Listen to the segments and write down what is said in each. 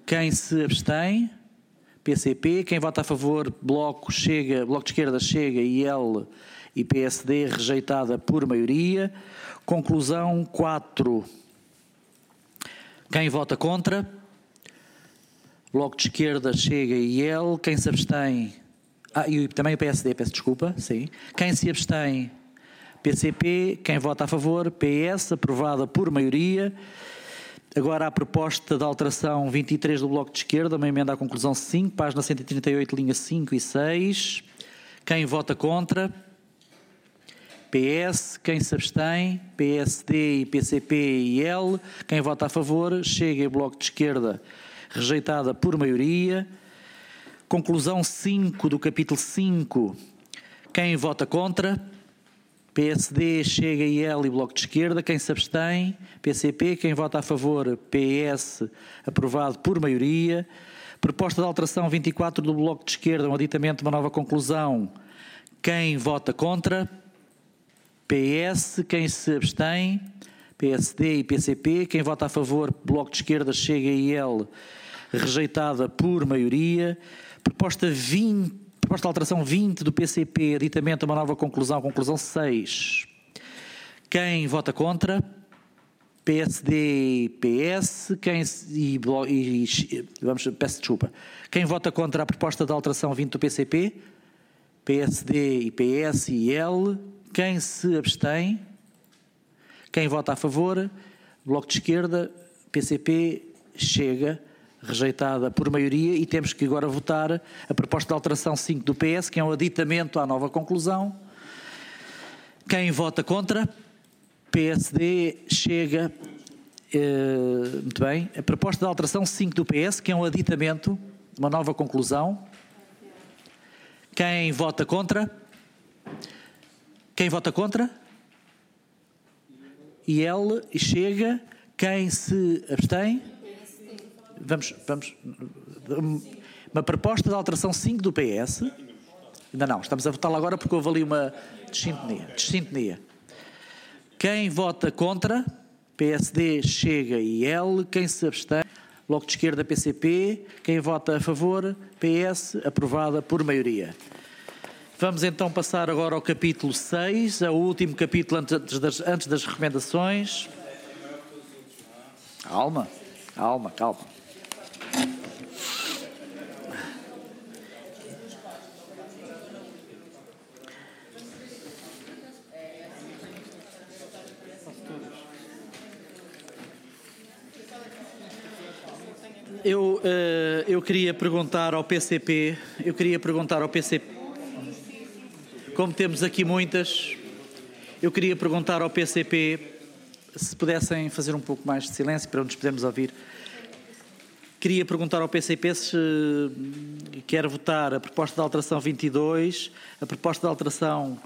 Quem se abstém? PCP. Quem vota a favor? Bloco de Esquerda, Chega, IL e PSD, rejeitada por maioria. Conclusão 4. Quem vota contra? Bloco de Esquerda, Chega e IL. Quem se abstém? E também o PSD, peço desculpa, sim. Quem se abstém? PCP. Quem vota a favor? PS, aprovada por maioria. Agora a proposta de alteração 23 do Bloco de Esquerda, uma emenda à conclusão 5, página 138, linhas 5 e 6. Quem vota contra? PS. Quem se abstém? PSD e PCP e IL. Quem vota a favor? Chega e Bloco de Esquerda, rejeitada por maioria. Conclusão 5 do capítulo 5. Quem vota contra? PSD, Chega, IL e Bloco de Esquerda. Quem se abstém? PCP. Quem vota a favor? PS, aprovado por maioria. Proposta de alteração 24 do Bloco de Esquerda, um aditamento de uma nova conclusão. Quem vota contra? PS. Quem se abstém? PSD e PCP. Quem vota a favor? Bloco de Esquerda, Chega e IL, rejeitada por maioria. Proposta de alteração 20 do PCP, aditamento a uma nova conclusão, conclusão 6. Quem vota contra? PSD e PS. Peço desculpa. Quem vota contra a proposta de alteração 20 do PCP? PSD e PS e IL. Quem se abstém? Quem vota a favor? Bloco de Esquerda, PCP, Chega, rejeitada por maioria. E temos que agora votar a proposta de alteração 5 do PS, que é um aditamento à nova conclusão. Quem vota contra? PSD, Chega. Muito bem. A proposta de alteração 5 do PS, que é um aditamento, uma nova conclusão. Quem vota contra? Quem vota contra? IL e Chega. Quem se abstém? Vamos. Uma proposta de alteração 5 do PS. Ainda não, estamos a votá-la agora porque houve ali uma dissintonia. Quem vota contra? PSD, Chega e IL. Quem se abstém? Bloco de Esquerda, PCP. Quem vota a favor? PS, aprovada por maioria. Vamos então passar agora ao capítulo 6, ao último capítulo antes das recomendações. Calma. Eu queria perguntar ao PCP, como temos aqui muitas, eu queria perguntar ao PCP se pudessem fazer um pouco mais de silêncio para nos podermos ouvir. Queria perguntar ao PCP se quer votar a proposta de alteração 22, a proposta de alteração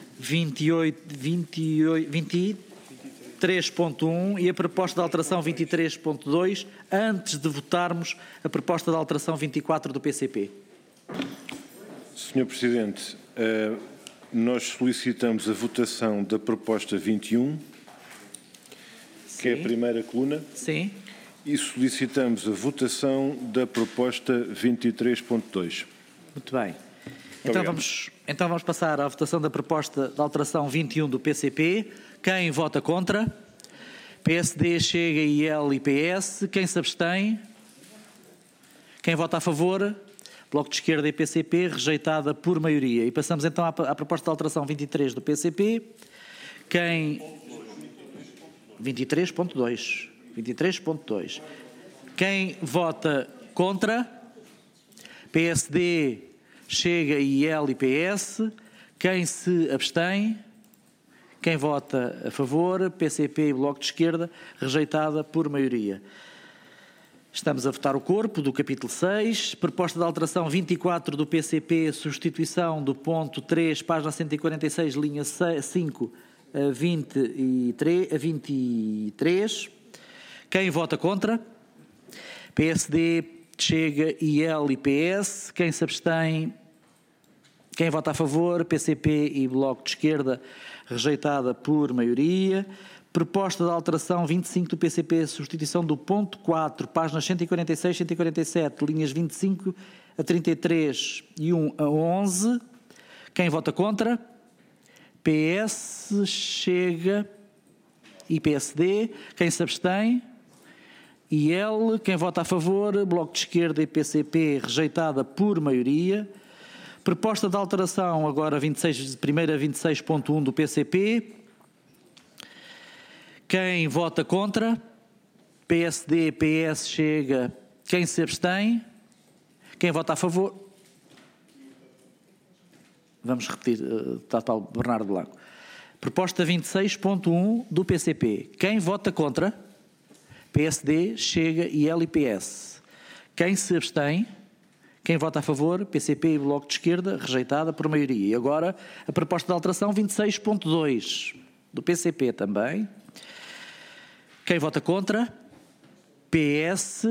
23.1 e a proposta de alteração 23.2 antes de votarmos a proposta de alteração 24 do PCP. Senhor Presidente, nós solicitamos a votação da proposta 21, que é a primeira coluna. Sim. E solicitamos a votação da proposta 23.2. Muito bem. Então vamos passar à votação da proposta de alteração 21 do PCP. Quem vota contra? PSD, Chega, IL e PS. Quem se abstém? Quem vota a favor? Bloco de Esquerda e PCP, rejeitada por maioria. E passamos então à proposta de alteração 23 do PCP. Quem... 23.2. Quem vota contra? PSD, Chega, IL e PS. Quem se abstém? Quem vota a favor? PCP e Bloco de Esquerda, rejeitada por maioria. Estamos a votar o corpo do capítulo 6. Proposta de alteração 24 do PCP, substituição do ponto 3, página 146, linha 5, a 23. Quem vota contra? PSD, Chega, IL e PS. Quem se abstém? Quem vota a favor? PCP e Bloco de Esquerda, rejeitada por maioria. Proposta de alteração 25 do PCP, substituição do ponto 4, páginas 146, 147, linhas 25 a 33 e 1 a 11. Quem vota contra? PS, Chega e PSD. Quem se abstém? IL. Quem vota a favor? Bloco de Esquerda e PCP, rejeitada por maioria. Proposta de alteração agora primeira 26.1 do PCP. Quem vota contra? PSD, PS, Chega. Quem se abstém? Quem vota a favor? Vamos repetir, tal Bernardo Blanco. Proposta 26.1 do PCP. Quem vota contra? PSD, Chega e LPS. Quem se abstém? Quem vota a favor? PCP e Bloco de Esquerda, rejeitada por maioria. E agora a proposta de alteração 26.2 do PCP também. Quem vota contra? PS.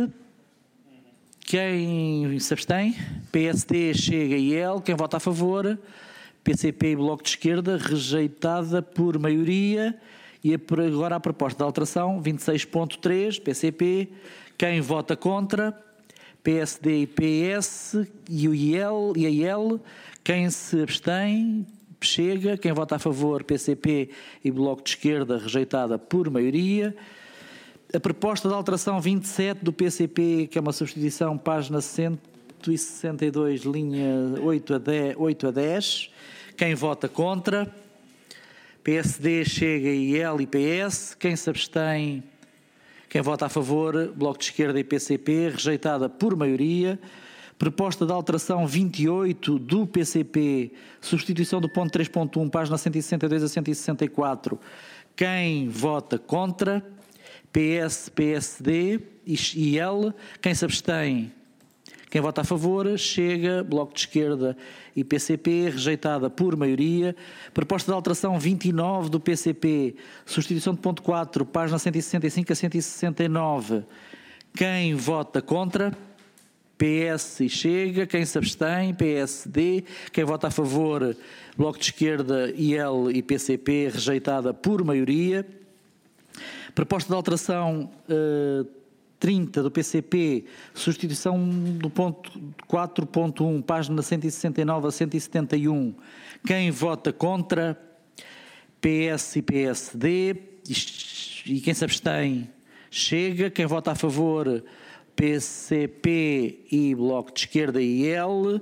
Quem se abstém? PSD, Chega e IL. Quem vota a favor? PCP e Bloco de Esquerda, rejeitada por maioria. E agora a proposta de alteração 26.3, PCP. Quem vota contra? PSD e PS e o IL e a IL. Quem se abstém? Chega. Quem vota a favor? PCP e Bloco de Esquerda, rejeitada por maioria. A proposta de alteração 27 do PCP, que é uma substituição, página 162, linha 8 a 10. Quem vota contra? PSD, Chega, IL e PS. Quem se abstém? Quem vota a favor? Bloco de Esquerda e PCP, rejeitada por maioria. Proposta de alteração 28 do PCP, substituição do ponto 3.1, página 162 a 164. Quem vota contra? PS, PSD e IL. Quem se abstém? Quem vota a favor? Chega, Bloco de Esquerda e PCP, rejeitada por maioria. Proposta de alteração 29 do PCP, substituição de ponto 4, página 165 a 169. Quem vota contra? PS e Chega. Quem se abstém? PSD. Quem vota a favor? Bloco de Esquerda, IL e PCP, rejeitada por maioria. Proposta de alteração 30 do PCP, substituição do ponto 4.1, página 169 a 171. Quem vota contra? PS e PSD. E quem se abstém? Chega. Quem vota a favor? PCP e Bloco de Esquerda e IL.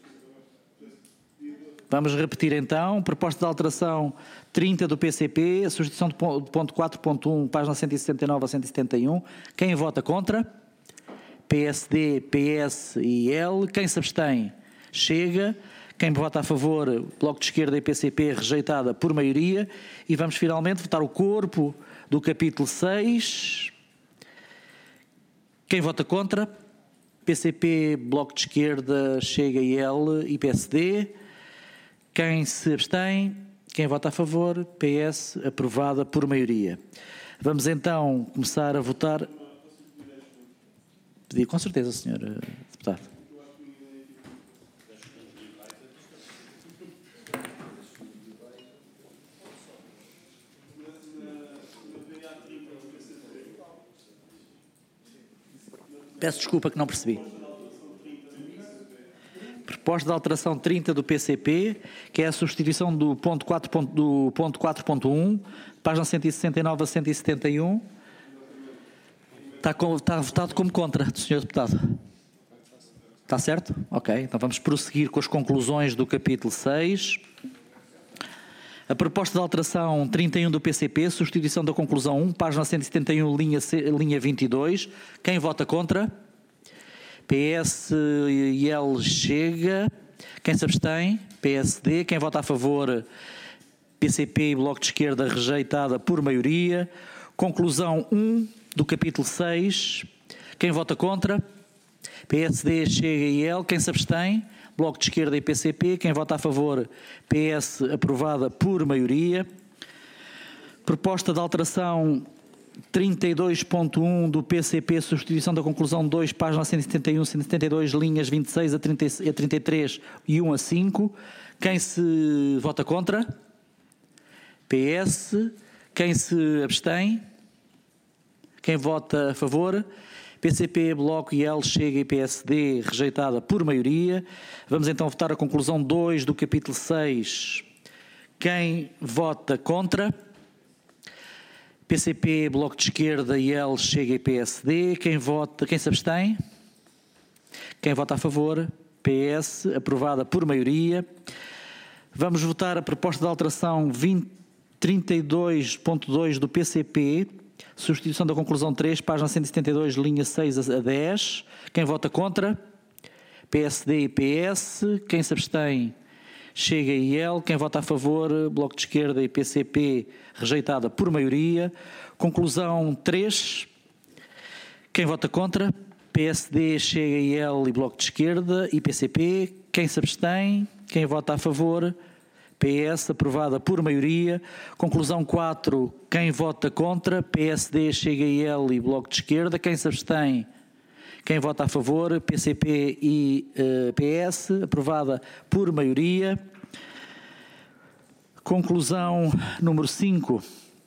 Vamos repetir então. Proposta de alteração 30 do PCP, a substituição do ponto 4.1, página 169 a 171. Quem vota contra? PSD, PS e IL. Quem se abstém? Chega. Quem vota a favor? Bloco de Esquerda e PCP, rejeitada por maioria. E vamos finalmente votar o corpo do capítulo 6. Quem vota contra? PCP, Bloco de Esquerda, Chega, IL e PSD. Quem se abstém? Quem vota a favor? PS, aprovada por maioria. Vamos então começar a votar. Pedi, com certeza, Sr. Deputado. Peço desculpa que não percebi. Proposta de alteração 30 do PCP, que é a substituição do ponto 4.1, página 169 a 171. Está votado como contra, do Sr. Deputado. Está certo? Ok. Então vamos prosseguir com as conclusões do capítulo 6. A proposta de alteração 31 do PCP, substituição da conclusão 1, página 171, linha 22. Quem vota contra? PS e L Chega. Quem se abstém? PSD. Quem vota a favor? PCP e Bloco de Esquerda, rejeitada por maioria. Conclusão 1 do capítulo 6. Quem vota contra? PSD, Chega e L. Quem se abstém? Bloco de Esquerda e PCP. Quem vota a favor? PS, aprovada por maioria. Proposta de alteração 32.1 do PCP, substituição da conclusão 2, página 171, 172, linhas 26 a 33 e 1 a 5. Quem se vota contra? PS. Quem se abstém? Quem vota a favor? PCP, Bloco, IEL, Chega e PSD, rejeitada por maioria. Vamos então votar a conclusão 2 do capítulo 6. Quem vota contra? PCP, Bloco de Esquerda, IEL, Chega e PSD. Quem se abstém? Quem vota a favor? PS, aprovada por maioria. Vamos votar a proposta de alteração 32.2 do PCP, substituição da conclusão 3, página 172, linha 6 a 10. Quem vota contra? PSD e PS. Quem se abstém? Chega e IEL. Quem vota a favor? Bloco de Esquerda e PCP, rejeitada por maioria. Conclusão 3. Quem vota contra? PSD, Chega, IEL e Bloco de Esquerda e PCP. Quem se abstém? Quem vota a favor? PS, aprovada por maioria. Conclusão 4. Quem vota contra? PSD, Chega, IEL e Bloco de Esquerda. Quem se abstém? Quem vota a favor? PCP e PS, aprovada por maioria. Conclusão número 5.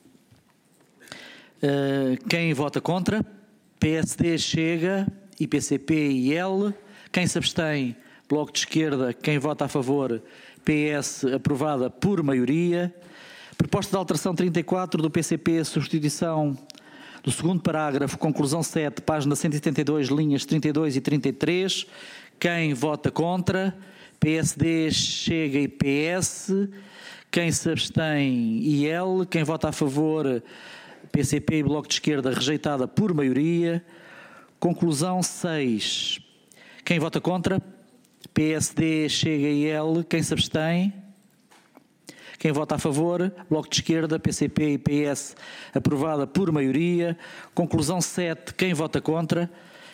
Quem vota contra? PSD, Chega e PCP e IEL. Quem se abstém? Bloco de Esquerda. Quem vota a favor? PS, aprovada por maioria. Proposta de alteração 34 do PCP, substituição do segundo parágrafo, conclusão 7, página 172, linhas 32 e 33. Quem vota contra? PSD, Chega e PS. Quem se abstém? IEL. Quem vota a favor? PCP e Bloco de Esquerda, rejeitada por maioria. Conclusão 6. Quem vota contra? PSD, Chega e IEL. Quem se abstém? Quem vota a favor? Bloco de Esquerda, PCP e PS, aprovada por maioria. Conclusão 7. Quem vota contra?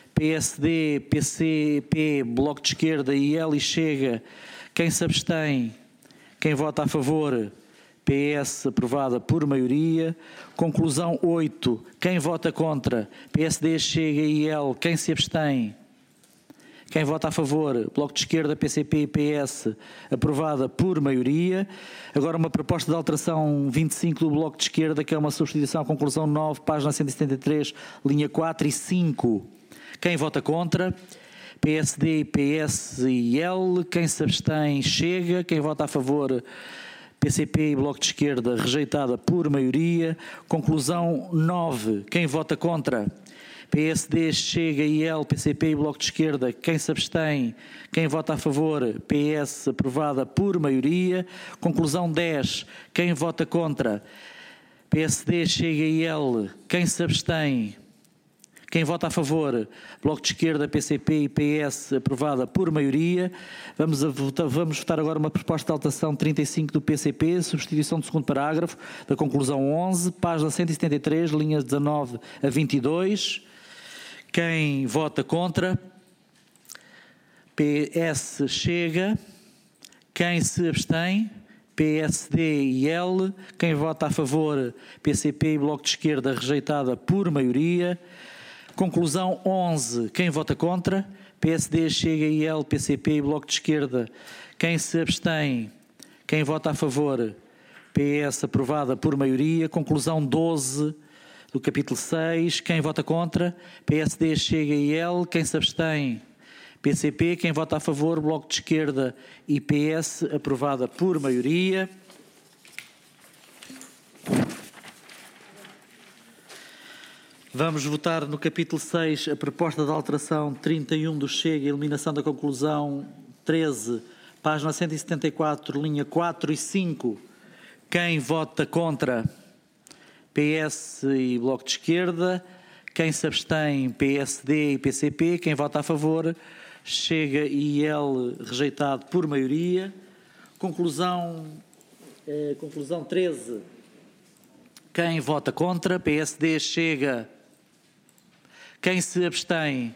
PSD, PCP, Bloco de Esquerda, IEL e Chega. Quem se abstém? Quem vota a favor? PS, aprovada por maioria. Conclusão 8. Quem vota contra? PSD, Chega e IEL. Quem se abstém? Quem vota a favor? Bloco de Esquerda, PCP e PS, aprovada por maioria. Agora uma proposta de alteração 25 do Bloco de Esquerda, que é uma substituição à conclusão 9, página 173, linha 4 e 5. Quem vota contra? PSD, PS e IEL. Quem se abstém? Chega. Quem vota a favor? PCP e Bloco de Esquerda, rejeitada por maioria. Conclusão 9. Quem vota contra? PSD, Chega, IEL, PCP e Bloco de Esquerda. Quem se abstém? Quem vota a favor? PS, aprovada por maioria. Conclusão 10. Quem vota contra? PSD, Chega, IEL. Quem se abstém? Quem vota a favor? Bloco de Esquerda, PCP e PS, aprovada por maioria. Vamos votar agora uma proposta de alteração 35 do PCP, substituição do segundo parágrafo da conclusão 11, página 173, linhas 19 a 22. Quem vota contra? PS, Chega. Quem se abstém? PSD e IEL. Quem vota a favor? PCP e Bloco de Esquerda, rejeitada por maioria. Conclusão 11. Quem vota contra? PSD, Chega, IEL, PCP e Bloco de Esquerda. Quem se abstém? Quem vota a favor? PS, aprovada por maioria. Conclusão 12 do capítulo 6. Quem vota contra? PSD, Chega e IEL. Quem se abstém? PCP. Quem vota a favor? Bloco de Esquerda e PS, aprovada por maioria. Vamos votar no capítulo 6 a proposta de alteração 31 do Chega, eliminação da conclusão 13, página 174, linha 4 e 5. Quem vota contra? PS e Bloco de Esquerda. Quem se abstém? PSD e PCP. Quem vota a favor? Chega e IEL, rejeitado por maioria. Conclusão 13. Quem vota contra? PSD, Chega. Quem se abstém?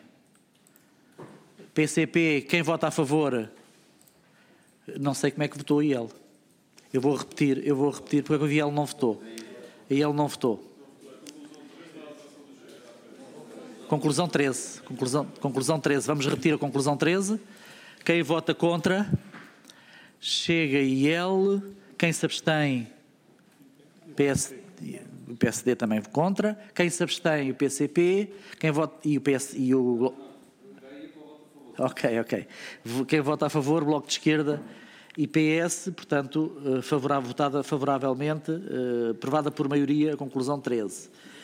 PCP. Quem vota a favor? Não sei como é que votou a IEL. Eu vou repetir porque a IEL não votou. A IEL não votou. Conclusão 13. Conclusão 13. Vamos repetir a conclusão 13. Quem vota contra? Chega e IEL. Quem se abstém? PS o PSD também contra. Quem se abstém, o PCP. Quem vota, e o PS e o... Ok. Quem vota a favor, Bloco de Esquerda e PS, portanto, votada favoravelmente, aprovada por maioria, a conclusão 13.